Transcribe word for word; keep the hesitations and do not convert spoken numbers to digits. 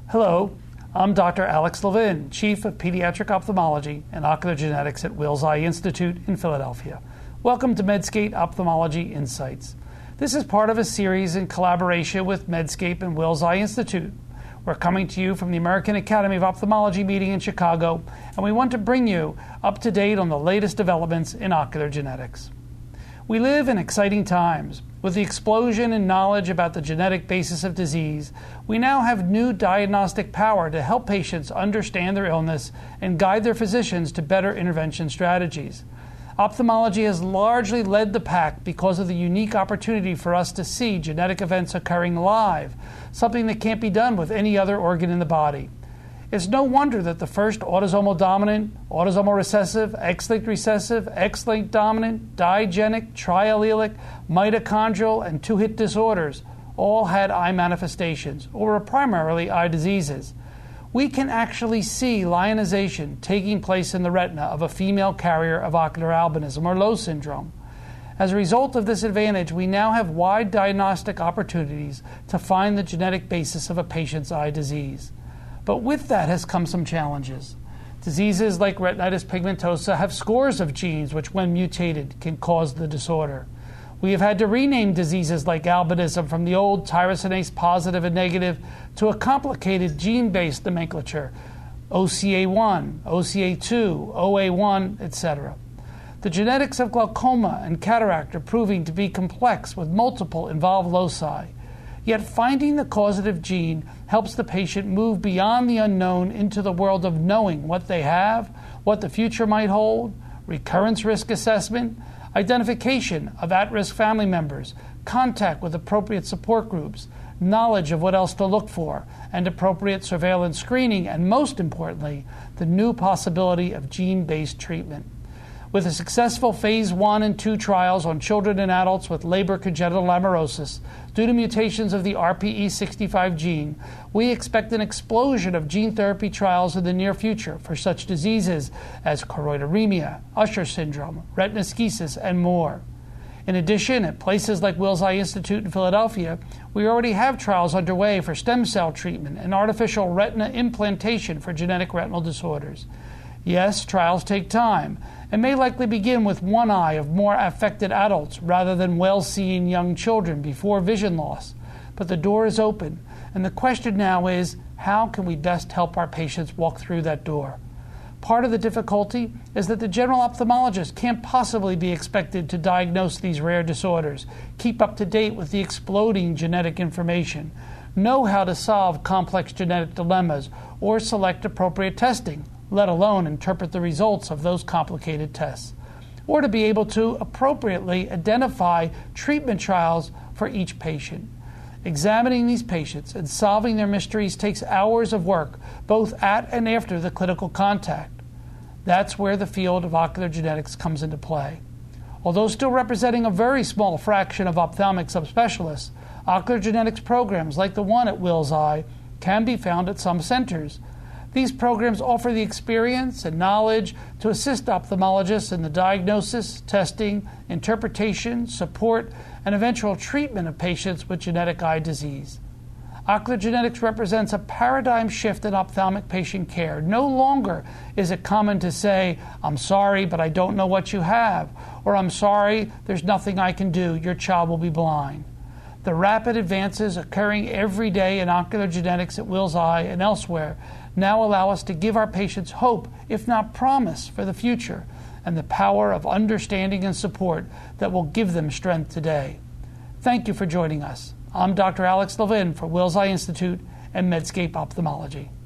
Hello, I'm Doctor Alex Levin, Chief of Pediatric Ophthalmology and Ocular Genetics at Wills Eye Institute in Philadelphia. Welcome to Medscape Ophthalmology Insights. This is part of a series in collaboration with Medscape and Wills Eye Institute. We're coming to you from the American Academy of Ophthalmology meeting in Chicago, and we want to bring you up to date on the latest developments in ocular genetics. We live in exciting times. With the explosion in knowledge about the genetic basis of disease, we now have new diagnostic power to help patients understand their illness and guide their physicians to better intervention strategies. Ophthalmology has largely led the pack because of the unique opportunity for us to see genetic events occurring live, something that can't be done with any other organ in the body. It's no wonder that the first autosomal dominant, autosomal recessive, X-linked recessive, X-linked dominant, digenic, triallelic, mitochondrial, and two-hit disorders all had eye manifestations, or were primarily eye diseases. We can actually see lionization taking place in the retina of a female carrier of ocular albinism, or Lowe syndrome. As a result of this advantage, we now have wide diagnostic opportunities to find the genetic basis of a patient's eye disease. But with that has come some challenges. Diseases like retinitis pigmentosa have scores of genes which, when mutated, can cause the disorder. We have had to rename diseases like albinism from the old tyrosinase positive and negative to a complicated gene-based nomenclature, O C A one, O C A two, O A one, et cetera. The genetics of glaucoma and cataract are proving to be complex with multiple involved loci. Yet finding the causative gene helps the patient move beyond the unknown into the world of knowing what they have, what the future might hold, recurrence risk assessment, identification of at-risk family members, contact with appropriate support groups, knowledge of what else to look for, and appropriate surveillance screening, and most importantly, the new possibility of gene-based treatment. With a successful phase one and two trials on children and adults with Leber congenital amaurosis due to mutations of the R P E sixty-five gene, we expect an explosion of gene therapy trials in the near future for such diseases as choroideremia, Usher syndrome, retinoschisis, and more. In addition, at places like Wills Eye Institute in Philadelphia, we already have trials underway for stem cell treatment and artificial retina implantation for genetic retinal disorders. Yes, trials take time and may likely begin with one eye of more affected adults rather than well-seeing young children before vision loss. But the door is open, and the question now is, how can we best help our patients walk through that door? Part of the difficulty is that the general ophthalmologist can't possibly be expected to diagnose these rare disorders, keep up to date with the exploding genetic information, know how to solve complex genetic dilemmas, or select appropriate testing, let alone interpret the results of those complicated tests, or to be able to appropriately identify treatment trials for each patient. Examining these patients and solving their mysteries takes hours of work, both at and after the clinical contact. That's where the field of ocular genetics comes into play. Although still representing a very small fraction of ophthalmic subspecialists, ocular genetics programs like the one at Wills Eye can be found at some centers. These programs offer the experience and knowledge to assist ophthalmologists in the diagnosis, testing, interpretation, support, and eventual treatment of patients with genetic eye disease. Ocular genetics represents a paradigm shift in ophthalmic patient care. No longer is it common to say, "I'm sorry, but I don't know what you have," or "I'm sorry, there's nothing I can do, your child will be blind." The rapid advances occurring every day in ocular genetics at Wills Eye and elsewhere now allow us to give our patients hope, if not promise, for the future, and the power of understanding and support that will give them strength today. Thank you for joining us. I'm Doctor Alex Levin for Wills Eye Institute and Medscape Ophthalmology.